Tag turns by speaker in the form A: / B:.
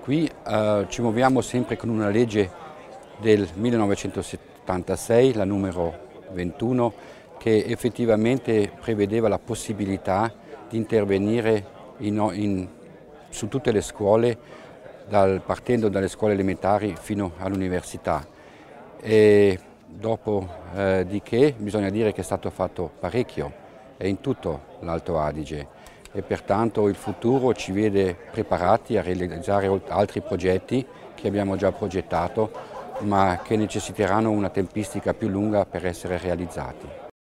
A: Qui ci muoviamo sempre con una legge del 1976, la numero 21, che effettivamente prevedeva la possibilità di intervenire su tutte le scuole, partendo dalle scuole elementari fino all'università. E dopo di che bisogna dire che è stato fatto parecchio in tutto l'Alto Adige e pertanto il futuro ci vede preparati a realizzare altri progetti che abbiamo già progettato, ma che necessiteranno una tempistica più lunga per essere realizzati.